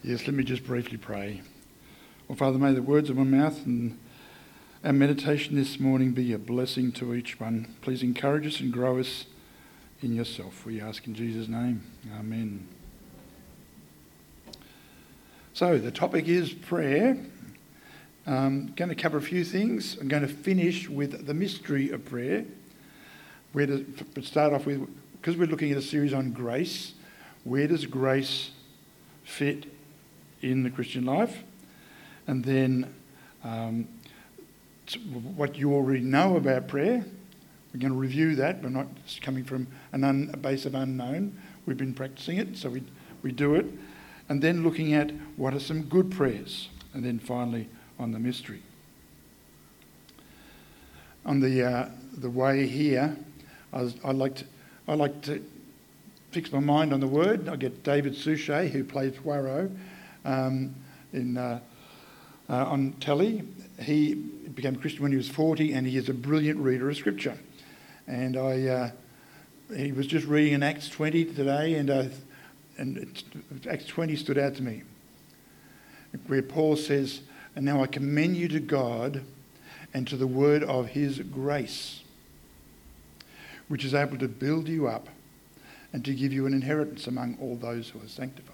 Yes, let me just briefly pray. Well, Father, may the words of my mouth and our meditation this morning be a blessing to each one. Please encourage us and grow us in yourself. We ask in Jesus' name. Amen. So the topic is prayer. I'm going to cover a few things. I'm going to finish with the mystery of prayer. Where to start off with, because we're looking at a series on grace, where does grace fit in the Christian life? And then what you already know about prayer. We're going to review that. We're not coming from a base of unknown. We've been practicing it, so we do it. And then looking at what are some good prayers. And then finally on the mystery. On the way here, I like to fix my mind on the word. I get David Suchet, who plays Poirot on telly. He became a Christian when he was 40, and he is a brilliant reader of Scripture. And he was just reading in Acts 20 today, and Acts 20 stood out to me, where Paul says, "And now I commend you to God and to the word of his grace, which is able to build you up and to give you an inheritance among all those who are sanctified."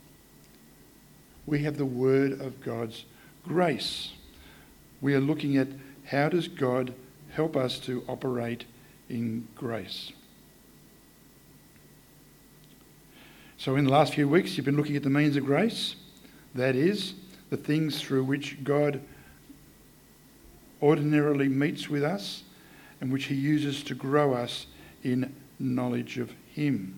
We have the word of God's grace. We are looking at how does God help us to operate in grace. So in the last few weeks, you've been looking at the means of grace. That is, the things through which God ordinarily meets with us and which he uses to grow us in knowledge of him.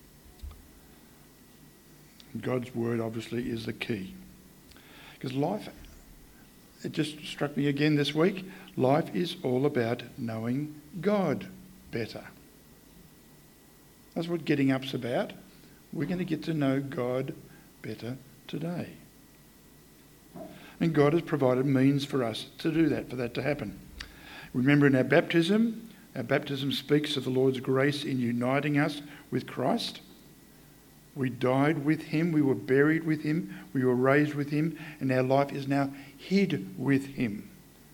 God's word obviously is the key. Because life, it just struck me again this week, life is all about knowing God better. That's what Getting Up's about. We're going to get to know God better today. And God has provided means for us to do that, for that to happen. Remember in our baptism speaks of the Lord's grace in uniting us with Christ. We died with him, we were buried with him, we were raised with him, and our life is now hid with him.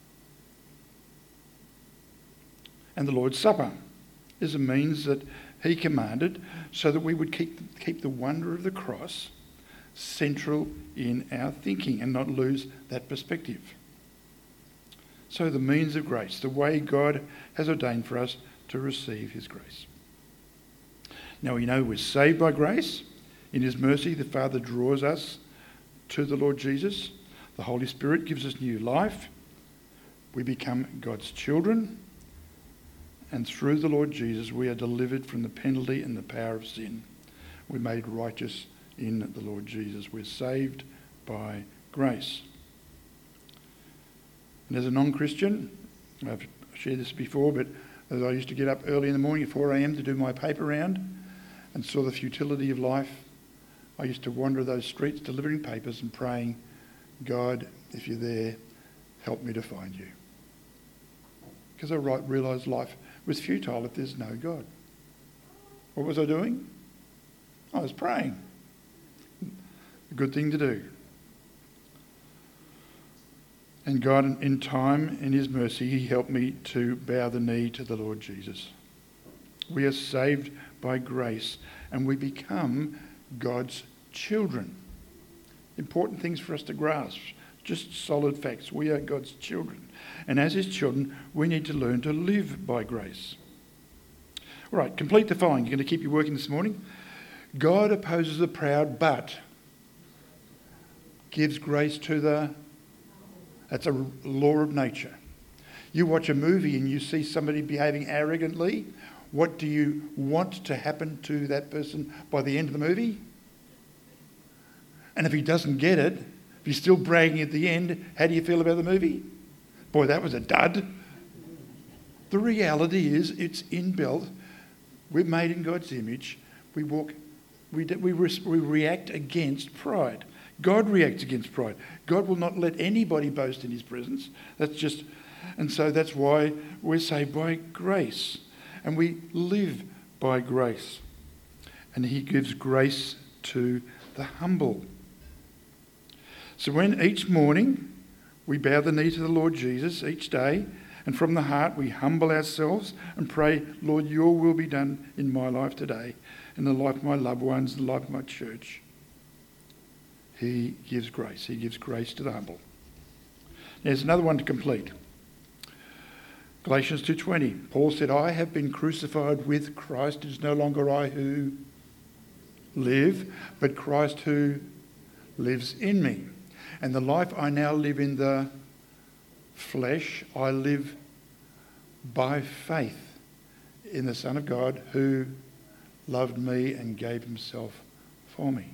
And the Lord's Supper is a means that he commanded so that we would keep the wonder of the cross central in our thinking and not lose that perspective. So the means of grace, the way God has ordained for us to receive his grace. Now we know we're saved by grace. In his mercy, the Father draws us to the Lord Jesus. The Holy Spirit gives us new life. We become God's children. And through the Lord Jesus, we are delivered from the penalty and the power of sin. We're made righteous in the Lord Jesus. We're saved by grace. And as a non-Christian, I've shared this before, but as I used to get up early in the morning at 4 a.m. to do my paper round and saw the futility of life, I used to wander those streets delivering papers and praying, "God, if you're there, help me to find you." Because I realised life was futile if there's no God. What was I doing? I was praying. A good thing to do. And God, in time, in his mercy, he helped me to bow the knee to the Lord Jesus. We are saved by grace and we become God's children. Important things for us to grasp. Just solid facts. We are God's children. And as his children, we need to learn to live by grace. All right, complete the following. You're going to keep your working this morning. God opposes the proud, but gives grace to the... That's a law of nature. You watch a movie and you see somebody behaving arrogantly. What do you want to happen to that person by the end of the movie? And if he doesn't get it, if he's still bragging at the end, how do you feel about the movie? Boy, that was a dud. The reality is it's inbuilt. We're made in God's image. We react against pride. God reacts against pride. God will not let anybody boast in his presence. And so that's why we're saved by grace. And we live by grace. And he gives grace to the humble. So when each morning we bow the knee to the Lord Jesus each day, and from the heart we humble ourselves and pray, Lord, your will be done in my life today, in the life of my loved ones, the life of my church. He gives grace. He gives grace to the humble. There's another one to complete. Galatians 2:20. Paul said, I have been crucified with Christ. It is no longer I who live, but Christ who lives in me. And the life I now live in the flesh, I live by faith in the Son of God who loved me and gave himself for me.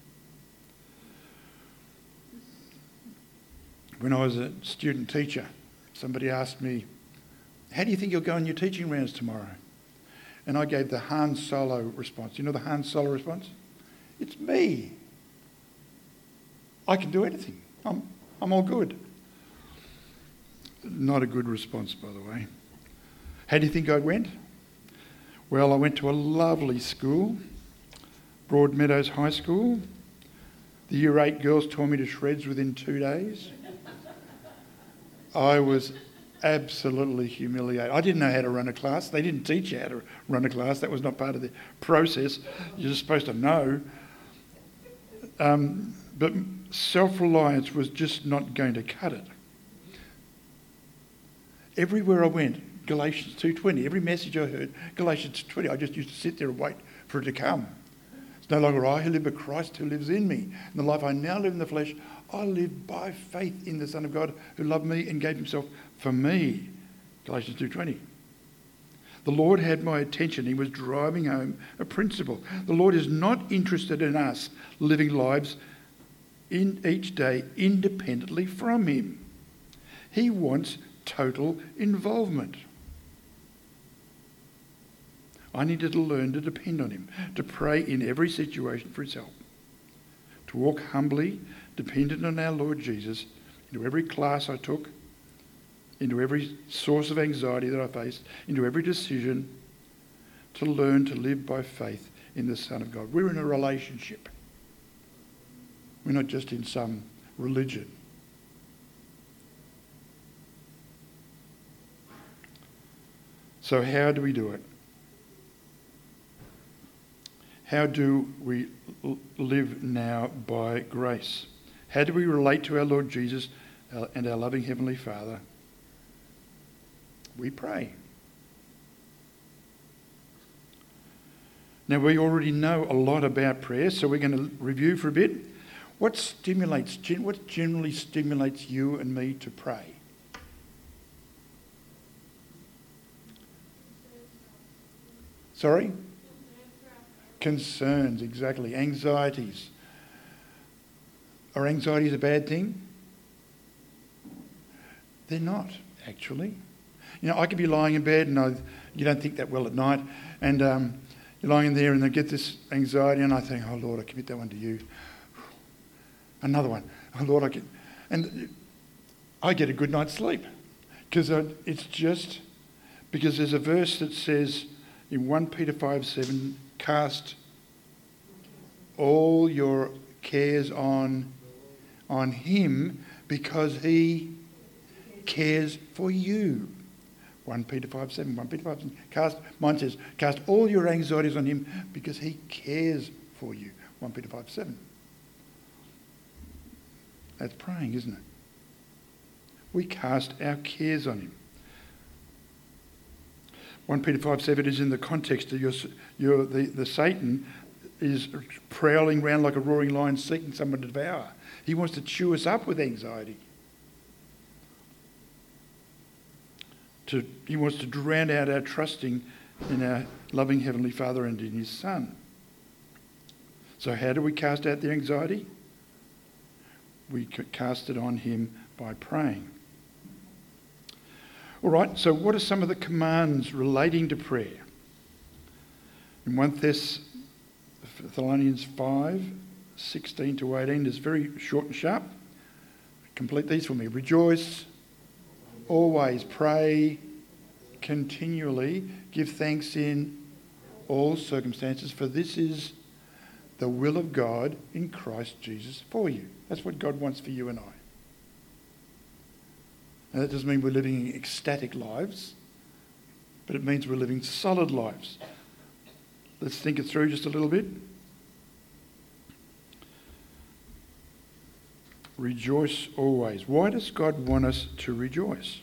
When I was a student teacher, somebody asked me, how do you think you'll go on your teaching rounds tomorrow? And I gave the Han Solo response. You know the Han Solo response? It's me. I can do anything. I'm all good. Not a good response, by the way. How do you think I went? Well, I went to a lovely school, Broadmeadows High School. The Year 8 girls tore me to shreds within 2 days. I was absolutely humiliated. I didn't know how to run a class. They didn't teach you how to run a class. That was not part of the process. You're just supposed to know. But self-reliance was just not going to cut it. Everywhere I went, Galatians 2:20, every message I heard, Galatians 2:20, I just used to sit there and wait for it to come. It's no longer I who live, but Christ who lives in me. And the life I now live in the flesh, I live by faith in the Son of God who loved me and gave himself for me. Galatians 2:20. The Lord had my attention. He was driving home a principle. The Lord is not interested in us living lives in each day independently from him. He wants total involvement. I needed to learn to depend on him, to pray in every situation for his help, to walk humbly, dependent on our Lord Jesus, into every class I took, into every source of anxiety that I faced, into every decision, to learn to live by faith in the Son of God. We're in a relationship. We're not just in some religion. So how do we do it? How do we live now by grace? How do we relate to our Lord Jesus and our loving Heavenly Father? We pray. Now, we already know a lot about prayer, so we're going to review for a bit. What generally stimulates you and me to pray? Sorry? Concerns, exactly. Anxieties. Are anxieties a bad thing? They're not, actually. You know, I could be lying in bed and you don't think that well at night, and you're lying in there and I get this anxiety and I think, oh Lord, I commit that one to you. Another one. Oh Lord, and I get a good night's sleep. Because it's just, because there's a verse that says in 1 Peter 5:7, cast all your cares on him because he cares for you. 1 Peter 5:7, 1 Peter 5:7. Mine says, cast all your anxieties on him because he cares for you. 1 Peter 5:7. That's praying, isn't it? We cast our cares on him. 1 Peter 5:7 is in the context of the Satan is prowling around like a roaring lion seeking someone to devour. He wants to chew us up with anxiety. He wants to drown out our trusting in our loving Heavenly Father and in his Son. So how do we cast out the anxiety? We cast it on him by praying. All right, so what are some of the commands relating to prayer? In 1 Thessalonians 5:16 to 18, it's very short and sharp. Complete these for me. Rejoice, always pray, continually give thanks in all circumstances, for this is the will of God in Christ Jesus for you. That's what God wants for you and I. And that doesn't mean we're living ecstatic lives, but it means we're living solid lives. Let's think it through just a little bit. Rejoice always. Why does God want us to rejoice?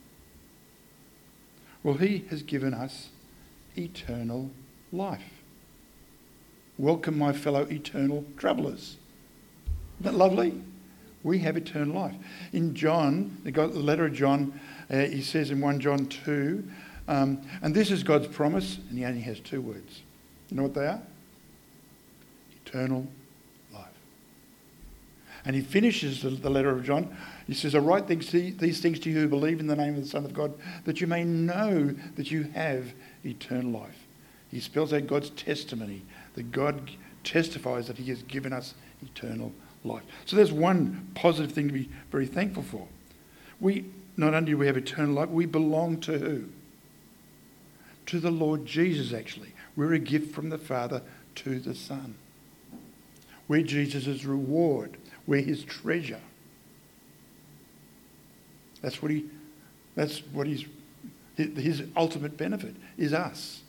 Well, he has given us eternal life. Welcome, my fellow eternal travellers. Isn't that lovely? We have eternal life. In John, the letter of John, he says in 1 John 2, and this is God's promise, and he only has 2 words. You know what they are? Eternal life. And he finishes the letter of John. He says, I write these things to you who believe in the name of the Son of God, that you may know that you have eternal life. He spells out God's testimony, that God testifies that he has given us eternal life. So there's one positive thing to be very thankful for. Not only do we have eternal life, we belong to who? To the Lord Jesus, actually. We're a gift from the Father to the Son. We're Jesus' reward. We're his treasure. That's what his ultimate benefit is us.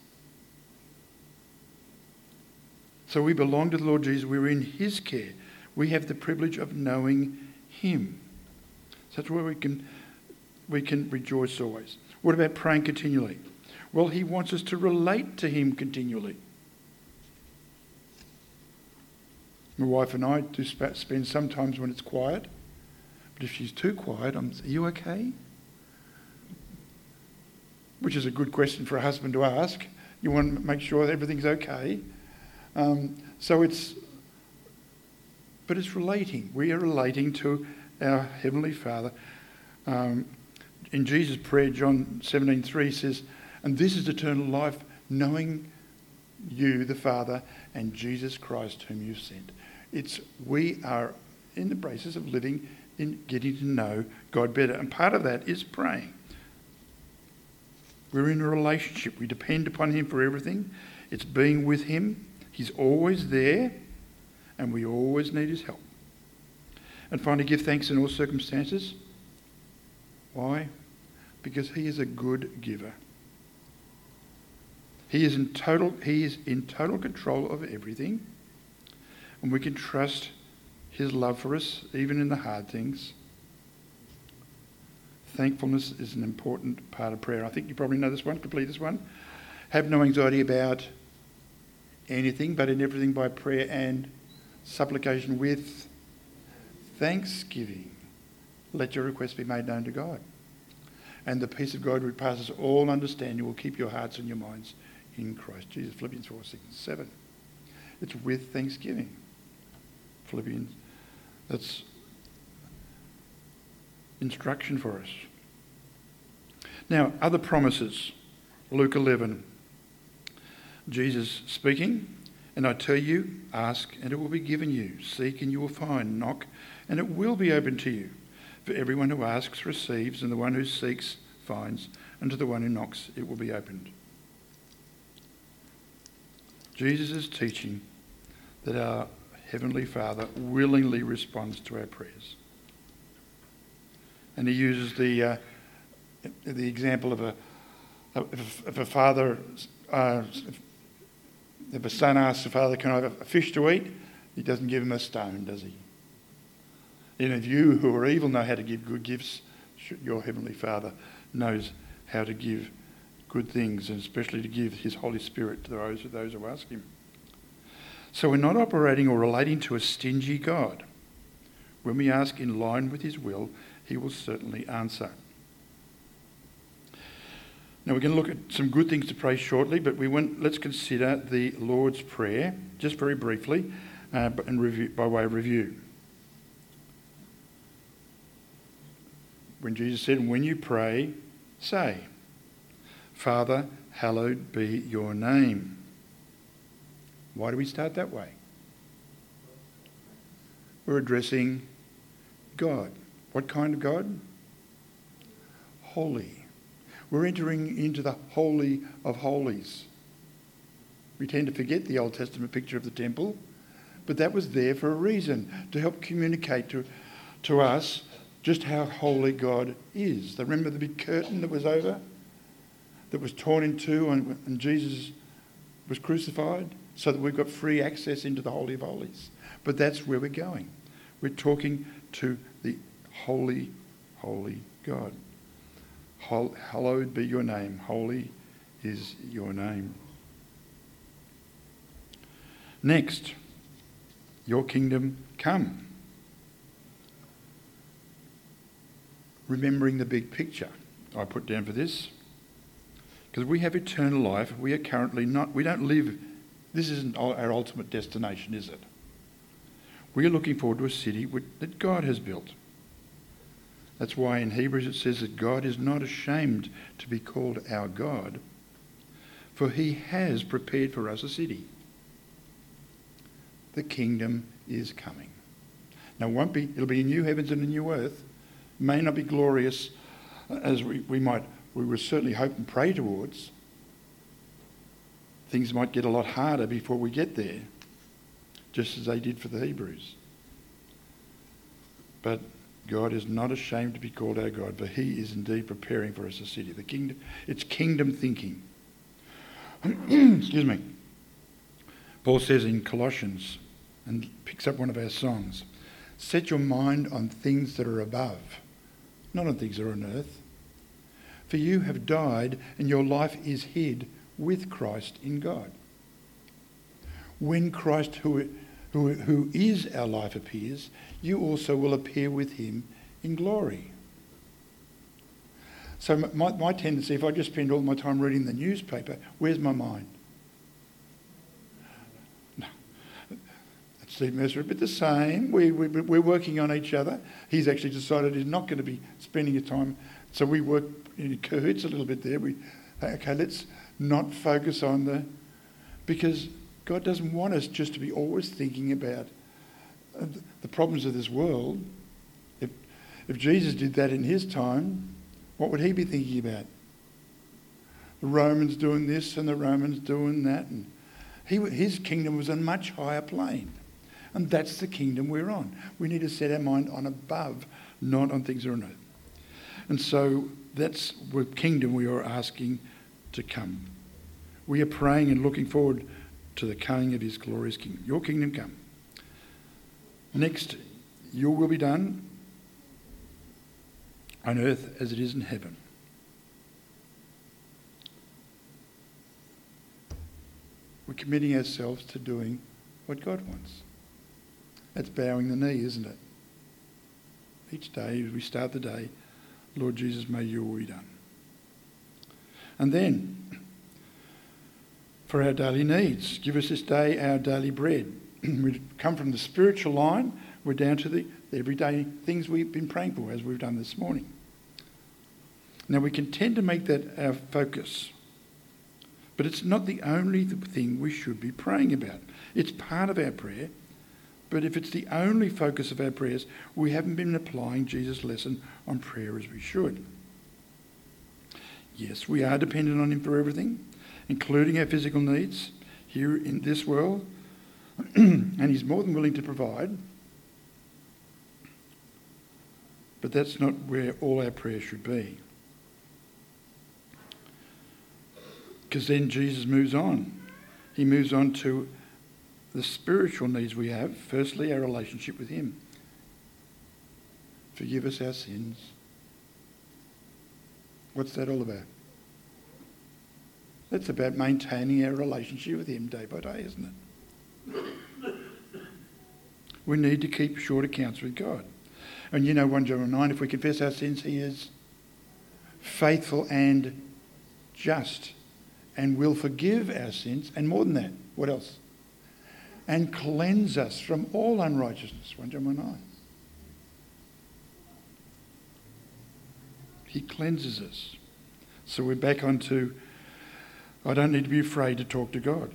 So we belong to the Lord Jesus. We're in his care. We have the privilege of knowing him. So that's where we can rejoice always. What about praying continually? Well, he wants us to relate to him continually. My wife and I do spend sometimes when it's quiet, but if she's too quiet, are you okay? Which is a good question for a husband to ask. You want to make sure that everything's okay. But it's relating. We are relating to our Heavenly Father. In Jesus' prayer, John 17:3 says, and this is eternal life, knowing you, the Father, and Jesus Christ, whom you've sent. We are in the process of living in getting to know God better. And part of that is praying. We're in a relationship. We depend upon him for everything. It's being with him. He's always there, and we always need his help. And finally, give thanks in all circumstances. Why? Because he is a good giver. He is in total control of everything, and we can trust his love for us, even in the hard things. Thankfulness is an important part of prayer. I think you probably know this one, complete this one. Have no anxiety about anything, but in everything by prayer and supplication with thanksgiving. Let your requests be made known to God. And the peace of God which passes all understanding will keep your hearts and your minds in Christ Jesus. Philippians 4:6-7. It's with thanksgiving. Philippians, that's instruction for us. Now, other promises. Luke 11. Jesus speaking, and I tell you, ask and it will be given you. Seek and you will find. Knock and it will be opened to you. For everyone who asks receives, and the one who seeks finds, and to the one who knocks it will be opened. Jesus is teaching that our Heavenly Father willingly responds to our prayers. And he uses the example of a father, if a son asks the father, can I have a fish to eat? He doesn't give him a stone, does he? And if you who are evil know how to give good gifts, your Heavenly Father knows how to give good things, and especially to give his Holy Spirit to those who ask him. So we're not operating or relating to a stingy God. When we ask in line with his will, he will certainly answer. Now we're going to look at some good things to pray shortly, but let's consider the Lord's Prayer, just very briefly, by way of review. When Jesus said, when you pray, say, Father, hallowed be your name. Why do we start that way? We're addressing God. What kind of God? Holy. We're entering into the Holy of Holies. We tend to forget the Old Testament picture of the temple, But that was there for a reason, to help communicate to us just how holy God is. Remember the big curtain that was over, that was torn in two and Jesus was crucified, so that we've got free access into the Holy of Holies. But that's where we're going. We're talking to the holy, holy God. Hallowed be your name. Holy is your name. Next, your kingdom come. Remembering the big picture I put down for this. Because we have eternal life, we are currently not, we don't live, this isn't our ultimate destination, is it? We are looking forward to a city that God has built. That's why in Hebrews it says that God is not ashamed to be called our God, for he has prepared for us a city. The kingdom is coming. Now it'll be a new heavens and a new earth. It may not be glorious as we would certainly hope and pray towards. Things might get a lot harder before we get there, just as they did for the Hebrews. But God is not ashamed to be called our God, for he is indeed preparing for us a city. The kingdom, it's kingdom thinking. Excuse me. Paul says in Colossians, and picks up one of our songs, set your mind on things that are above, not on things that are on earth. For you have died, and your life is hid with Christ in God. When Christ, who is our life, appears, you also will appear with him in glory. So my tendency, if I just spend all my time reading the newspaper, where's my mind? No. Steve Mercer, a bit the same. We're working on each other. He's actually decided he's not going to be spending his time. So we work in cahoots a little bit there. Okay, let's not focus on because God doesn't want us just to be always thinking about the problems of this world. If Jesus did that in his time, what would he be thinking about? The Romans doing this and the Romans doing that. And his kingdom was a much higher plane. And that's the kingdom we're on. We need to set our mind on above, not on things that are on earth. And so that's the kingdom we are asking to come. We are praying and looking forward to the coming of his glorious kingdom. Your kingdom come. Next, your will be done on earth as it is in heaven. We're committing ourselves to doing what God wants. That's bowing the knee, isn't it? Each day, as we start the day, Lord Jesus, may your will be done. And then, for our daily needs, give us this day our daily bread. We've come from the spiritual line, we're down to the everyday things we've been praying for, as we've done this morning. Now, we can tend to make that our focus, but it's not the only thing we should be praying about. It's part of our prayer, but if it's the only focus of our prayers, we haven't been applying Jesus' lesson on prayer as we should. Yes, we are dependent on him for everything, including our physical needs here in this world, and he's more than willing to provide. But that's not where all our prayer should be. Because then Jesus moves on. He moves on to the spiritual needs we have. Firstly, our relationship with him. Forgive us our sins. What's that all about? That's about maintaining our relationship with him day by day, isn't it? We need to keep short accounts with God. And 1 John 9, if we confess our sins, he is faithful and just and will forgive our sins. And more than that, what else? And cleanse us from all unrighteousness. 1 John 9. He cleanses us. So we're back onto, I don't need to be afraid to talk to God.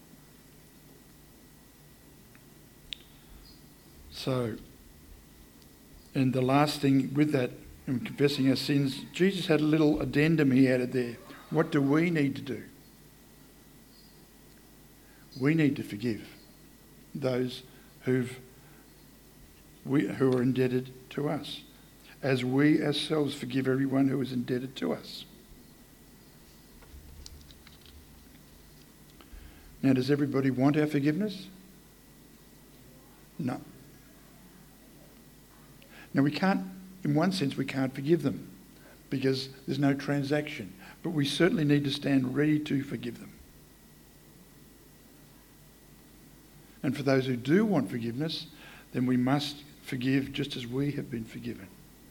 So, and the last thing with that, in confessing our sins, Jesus had a little addendum he added there. What do we need to do? We need to forgive those who are indebted to us, as we ourselves forgive everyone who is indebted to us. Now, does everybody want our forgiveness? No. Now, we can't, in one sense, we can't forgive them because there's no transaction. But we certainly need to stand ready to forgive them. And for those who do want forgiveness, then we must forgive just as we have been forgiven.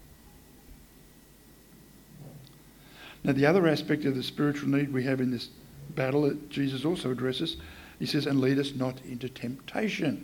Now, the other aspect of the spiritual need we have in this battle that Jesus also addresses, he says, and lead us not into temptation.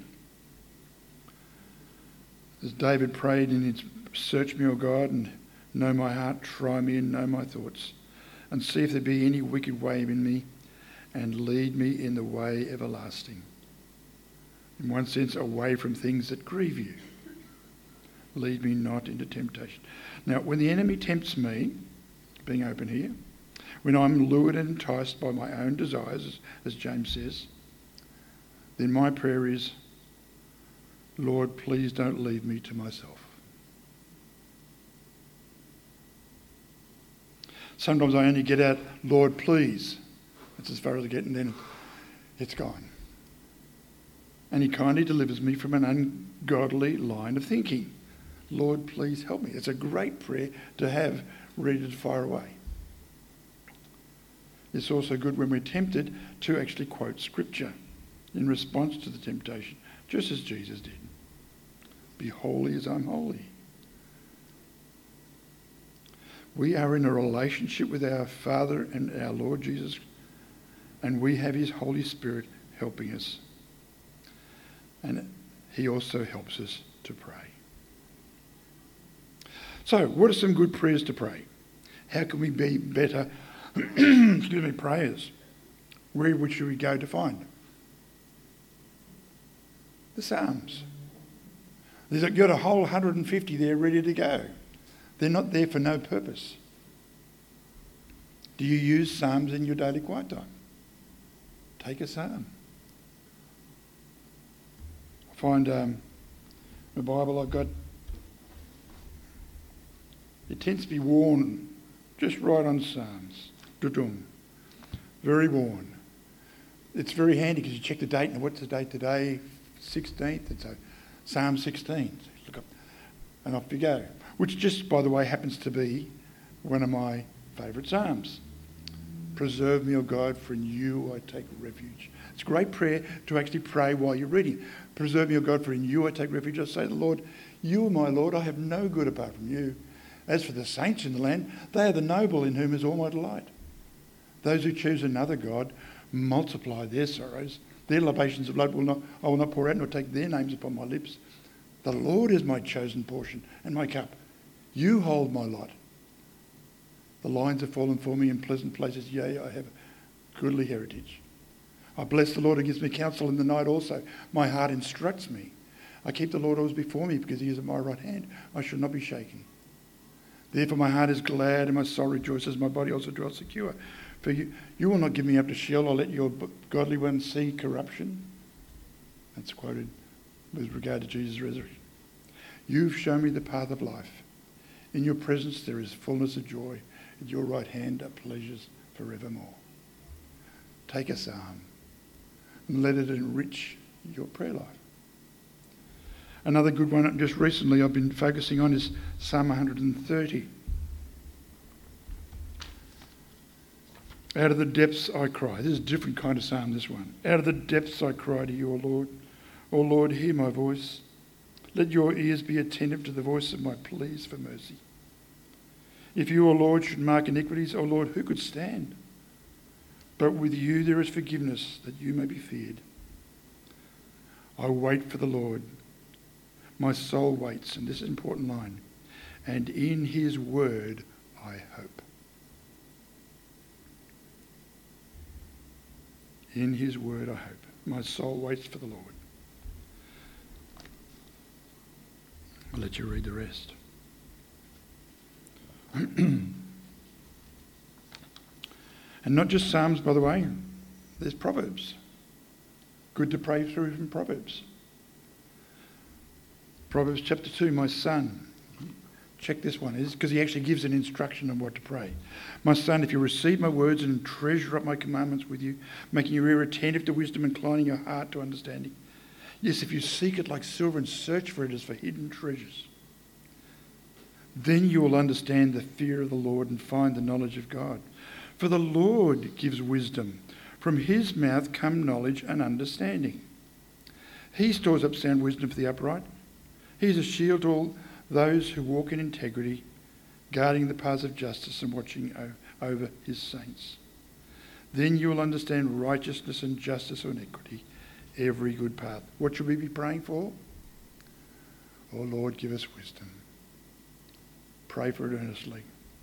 As David prayed in his search me, O God, and know my heart, try me and know my thoughts, and see if there be any wicked way in me, and lead me in the way everlasting. In one sense, away from things that grieve you. Lead me not into temptation. Now, when the enemy tempts me, being open here, when I'm lured and enticed by my own desires, as James says, then my prayer is, Lord, please don't leave me to myself. Sometimes I only get out, Lord, please. That's as far as I get, and then it's gone. And he kindly delivers me from an ungodly line of thinking. Lord, please help me. It's a great prayer to have ready to fire away. It's also good when we're tempted to actually quote Scripture in response to the temptation, just as Jesus did. Be holy as I'm holy. We are in a relationship with our Father and our Lord Jesus, and we have his Holy Spirit helping us. And he also helps us to pray. So, what are some good prayers to pray? How can we be better prayers? Where should we go to find? The Psalms. You've got a whole 150 there ready to go. They're not there for no purpose. Do you use Psalms in your daily quiet time? Take a Psalm. I find the Bible I've got, it tends to be worn just right on Psalms. Very worn. It's very handy because you check the date, and what's the date today? 16th. It's Psalm 16. So look up, and off you go. Which just, by the way, happens to be one of my favourite Psalms. Preserve me, O God, for in you I take refuge. It's a great prayer to actually pray while you're reading. Preserve me, O God, for in you I take refuge. I say to the Lord, you are my Lord, I have no good apart from you. As for the saints in the land, they are the noble in whom is all my delight. Those who choose another God multiply their sorrows. Their libations of blood I will not pour out, nor take their names upon my lips. The Lord is my chosen portion and my cup. You hold my lot. The lines have fallen for me in pleasant places. Yea, I have a goodly heritage. I bless the Lord who gives me counsel in the night also. My heart instructs me. I keep the Lord always before me because he is at my right hand. I shall not be shaken. Therefore my heart is glad and my soul rejoices. My body also dwells secure. For you will not give me up to Sheol or let your godly one see corruption. That's quoted with regard to Jesus' resurrection. You've shown me the path of life. In your presence there is fullness of joy. At your right hand are pleasures forevermore. Take a psalm and let it enrich your prayer life. Another good one just recently I've been focusing on is Psalm 130. Out of the depths I cry. This is a different kind of psalm, this one. Out of the depths I cry to you, O Lord. O Lord, hear my voice. Let your ears be attentive to the voice of my pleas for mercy. If you, O Lord, should mark iniquities, O Lord, who could stand? But with you there is forgiveness, that you may be feared. I wait for the Lord. My soul waits, and this is an important line, and in his word I hope. In his word I hope. My soul waits for the Lord. I'll let you read the rest. And not just Psalms, by the way. There's Proverbs. Good to pray through from Proverbs. Proverbs chapter 2, my son. Check this one, because he actually gives an instruction on what to pray. My son, if you receive my words and treasure up my commandments with you, making your ear attentive to wisdom, inclining your heart to understanding. Yes, if you seek it like silver and search for it as for hidden treasures, then you will understand the fear of the Lord and find the knowledge of God. For the Lord gives wisdom. From his mouth come knowledge and understanding. He stores up sound wisdom for the upright. He is a shield to all those who walk in integrity, guarding the paths of justice and watching over his saints. Then you will understand righteousness and justice and equity, every good path. What should we be praying for? Oh Lord, give us wisdom. Pray for it earnestly.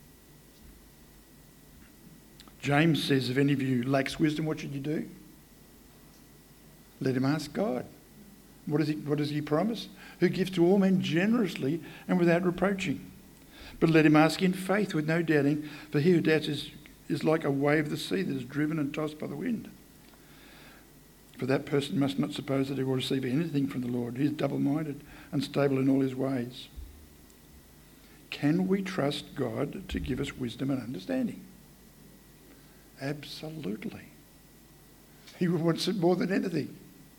James says, if any of you lacks wisdom, what should you do? Let him ask God. What does he promise? Who gives to all men generously and without reproaching. But let him ask in faith with no doubting, for he who doubts is like a wave of the sea that is driven and tossed by the wind. For that person must not suppose that he will receive anything from the Lord. He is double-minded, unstable in all his ways. Can we trust God to give us wisdom and understanding? Absolutely. He wants it more than anything.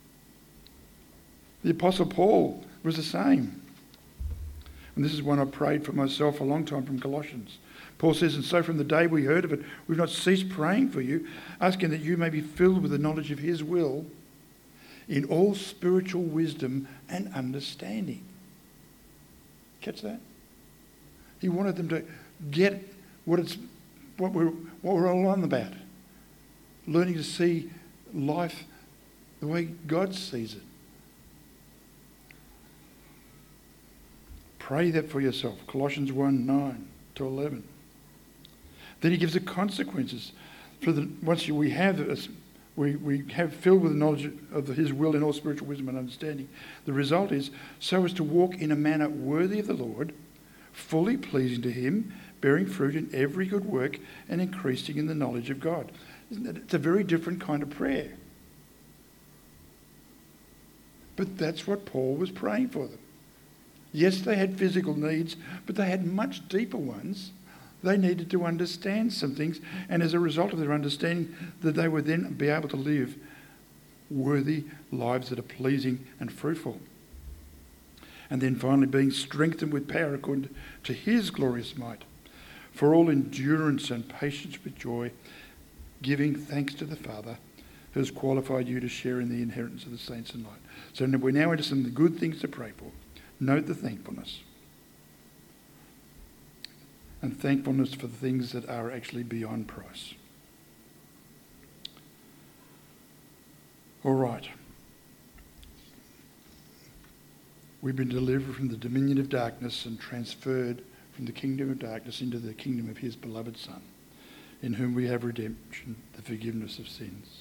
The Apostle Paul was the same. And this is one I prayed for myself a long time from Colossians. Paul says, and so from the day we heard of it, we've not ceased praying for you, asking that you may be filled with the knowledge of his will in all spiritual wisdom and understanding. Catch that? He wanted them to get what we're all on about. Learning to see life the way God sees it. Pray that for yourself. Colossians 1, 9 to 11. Then he gives the consequences. Once we have filled with the knowledge of his will in all spiritual wisdom and understanding, the result is so as to walk in a manner worthy of the Lord, fully pleasing to him, bearing fruit in every good work and increasing in the knowledge of God. It's a very different kind of prayer. But that's what Paul was praying for them. Yes, they had physical needs, but they had much deeper ones. They needed to understand some things, and as a result of their understanding, that they would then be able to live worthy lives that are pleasing and fruitful. And then finally, being strengthened with power according to his glorious might, for all endurance and patience with joy, giving thanks to the Father who has qualified you to share in the inheritance of the saints in light. So we're now into some of the good things to pray for. Note the thankfulness. And thankfulness for the things that are actually beyond price. All right. We've been delivered from the dominion of darkness and transferred from the kingdom of darkness into the kingdom of his beloved Son, in whom we have redemption, the forgiveness of sins.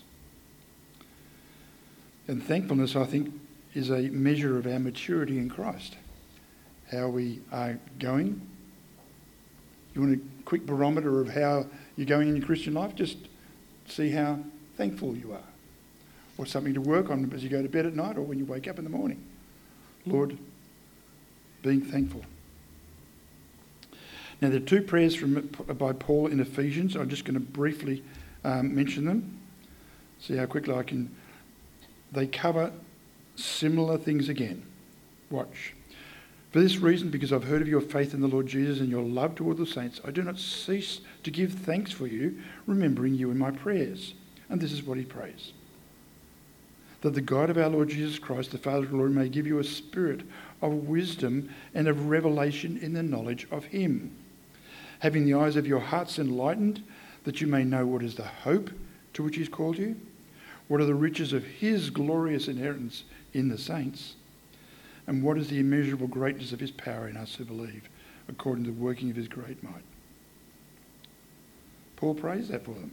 And thankfulness, I think, is a measure of our maturity in Christ. How we are going. You want a quick barometer of how you're going in your Christian life? Just see how thankful you are. Or something to work on as you go to bed at night or when you wake up in the morning. Lord, being thankful. Now there are two prayers by Paul in Ephesians. I'm just going to briefly mention them. See how quickly I can. They cover similar things again. Watch. For this reason, because I've heard of your faith in the Lord Jesus and your love toward the saints, I do not cease to give thanks for you, remembering you in my prayers. And this is what he prays. That the God of our Lord Jesus Christ, the Father of glory, may give you a spirit of wisdom and of revelation in the knowledge of him, having the eyes of your hearts enlightened, that you may know what is the hope to which he's called you, what are the riches of his glorious inheritance in the saints, and what is the immeasurable greatness of his power in us who believe, according to the working of his great might. Paul prays that for them.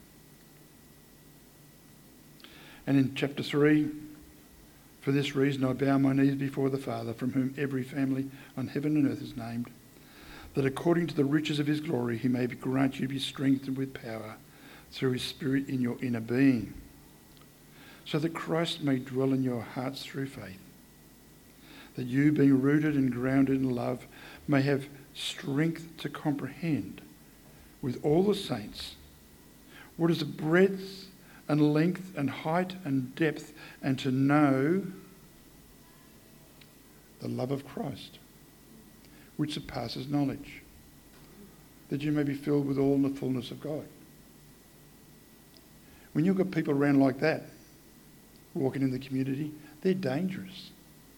And in chapter 3, for this reason I bow my knees before the Father, from whom every family on heaven and earth is named, that according to the riches of his glory he may grant you to be strengthened with power through his Spirit in your inner being, so that Christ may dwell in your hearts through faith, that you, being rooted and grounded in love, may have strength to comprehend with all the saints what is the breadth and length and height and depth, and to know the love of Christ, which surpasses knowledge, that you may be filled with all the fullness of God. When you've got people around like that, walking in the community, they're dangerous.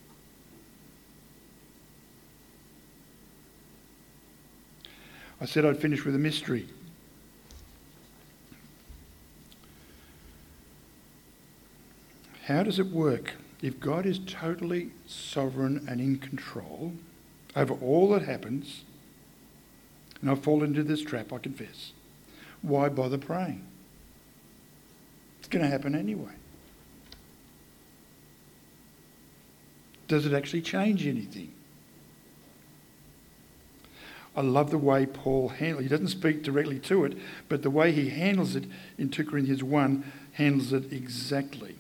I said I'd finish with a mystery. How does it work if God is totally sovereign and in control over all that happens? And I've fallen into this trap, I confess. Why bother praying? It's going to happen anyway. Does it actually change anything? I love the way Paul handles it. He doesn't speak directly to it, but the way he handles it in 2 Corinthians 1 handles it exactly.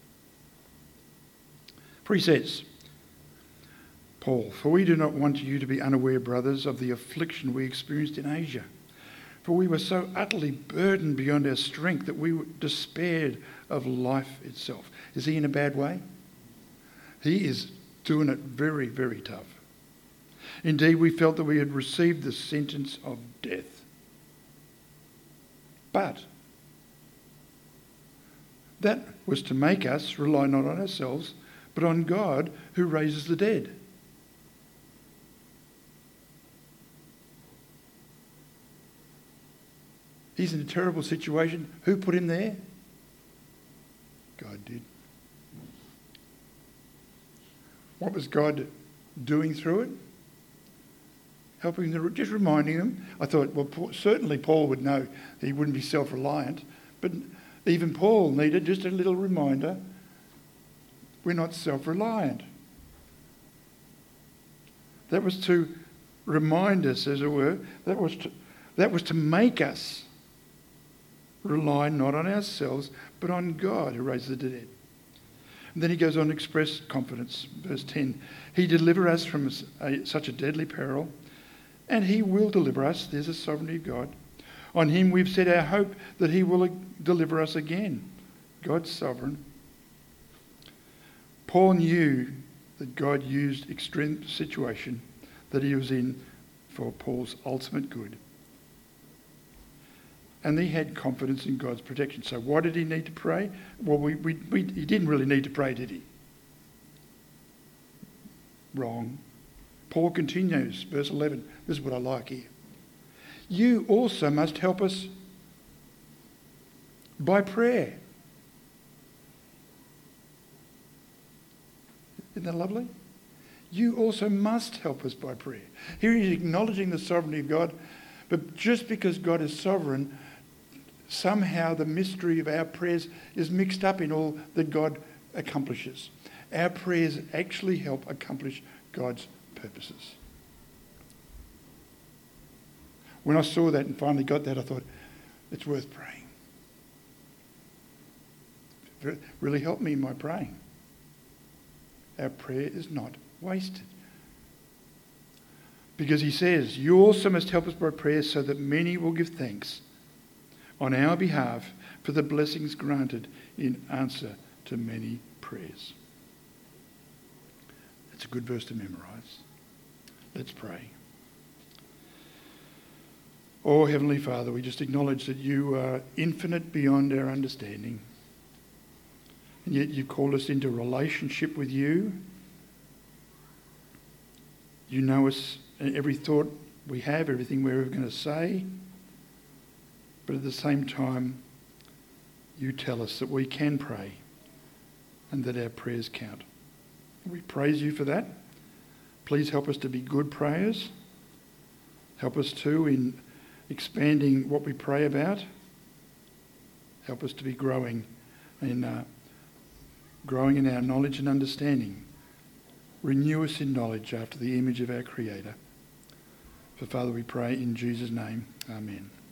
For he says, Paul, for we do not want you to be unaware, brothers, of the affliction we experienced in Asia. For we were so utterly burdened beyond our strength that we despaired of life itself. Is he in a bad way? He is doing it very, very tough. Indeed, we felt that we had received the sentence of death. But that was to make us rely not on ourselves, but on God who raises the dead. He's in a terrible situation. Who put him there? God did. What was God doing through it? Helping them, just reminding them. I thought, well, certainly Paul would know he wouldn't be self-reliant, but even Paul needed just a little reminder. We're not self-reliant. That was to remind us, as it were. That was to make us rely not on ourselves, but on God who raises the dead. And then he goes on to express confidence. Verse 10, he delivered us from such a deadly peril, and he will deliver us. There's the sovereignty of God. On him we've set our hope that he will deliver us again. God's sovereign. Paul knew that God used extreme situation that he was in for Paul's ultimate good. And he had confidence in God's protection. So why did he need to pray? Well, he didn't really need to pray, did he? Wrong. Paul continues, verse 11. This is what I like here. You also must help us by prayer. Isn't that lovely? You also must help us by prayer. Here he's acknowledging the sovereignty of God, but just because God is sovereign, somehow the mystery of our prayers is mixed up in all that God accomplishes. Our prayers actually help accomplish God's purposes. When I saw that and finally got that, I thought, it's worth praying. It really helped me in my praying. Our prayer is not wasted. Because he says, you also must help us by prayer so that many will give thanks on our behalf for the blessings granted in answer to many prayers. It's a good verse to memorize. Let's pray. Oh, Heavenly Father, we just acknowledge that you are infinite beyond our understanding. And yet you called us into relationship with you. You know us and every thought we have, everything we're ever going to say. But at the same time, you tell us that we can pray and that our prayers count. We praise you for that. Please help us to be good prayers. Help us too in expanding what we pray about. Help us to be growing in our knowledge and understanding. Renew us in knowledge after the image of our Creator. For Father, we pray in Jesus' name. Amen.